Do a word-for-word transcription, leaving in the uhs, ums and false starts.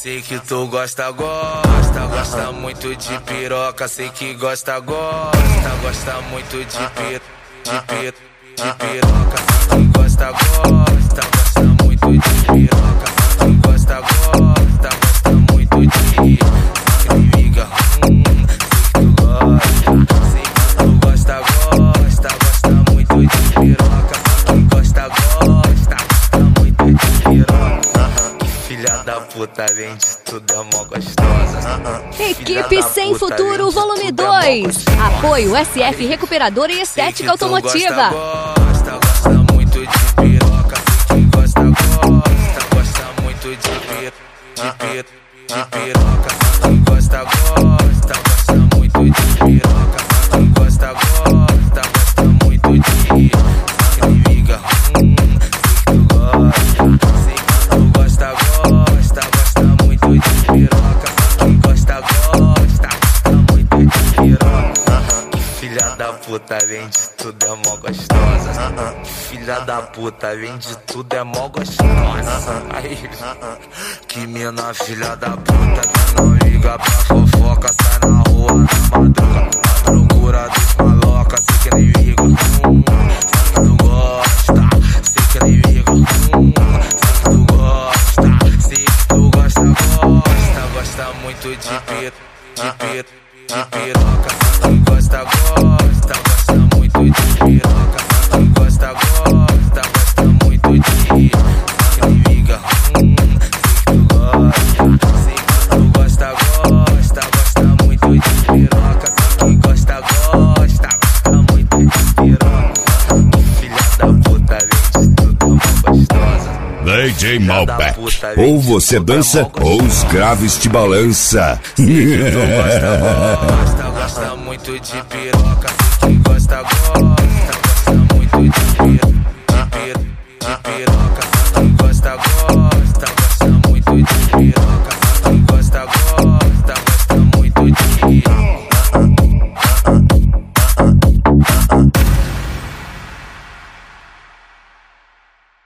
Sei que tu gosta, gosta, gosta muito de piroca. Sei que gosta, gosta, gosta muito de pir, de pir, de piroca. Sei que gosta, gosta, gosta muito de piroca. Sei que gosta, gosta, gosta muito de liga. Hum, sei que tu gosta, sei que tu gosta, gosta, gosta muito de piroca. Sei que gosta, gosta, gosta muito de piroca. Filha da puta, além de tudo, é mó gostosa. Equipe Sem Futuro, volume dois. Apoio S F Recuperadora e Estética Automotiva. Gosta, gosta muito de piroca. Sei que gosta, gosta, gosta muito de pir, de pir, de piroca. Sei que gosta, gosta, gosta muito de piroca. Sei que gosta, gosta, gosta muito de liga. Hum, sei que tu gosta, sei que tu gosta, gosta, gosta muito de piroca. Sei que gosta, gosta, gosta muito de piroca. Filha da puta, além de tudo, é mó gostosa. Filha da puta, além de tudo, é mó gostosa. Aí, que mina, filha da puta, que não liga pra fofoca. Sai na rua na madruga, à procura dos maloca. Sei que nem liga, hum, sei que tu gosta. Sei que nem liga, hum, sei que tu gosta. Sei que tu gosta, gosta, gosta muito de pir, de pir, de piroca. Sei que gosta, gosta, gosta muito de piroca. Sei que gosta, gosta, gosta muito de liga. Hum, sei que tu gosta, sei que tu gosta, gosta, gosta muito de piroca. Sei que gosta, gosta, gosta muito de piroca. Filha da puta, além de tudo, é mó gostosa. D J Malbec, ou você dança ou os graves te balança. Gosta, gosta muito de piroca. Sei que gosta, gosta, gosta muito de pir, de pir, de piroca.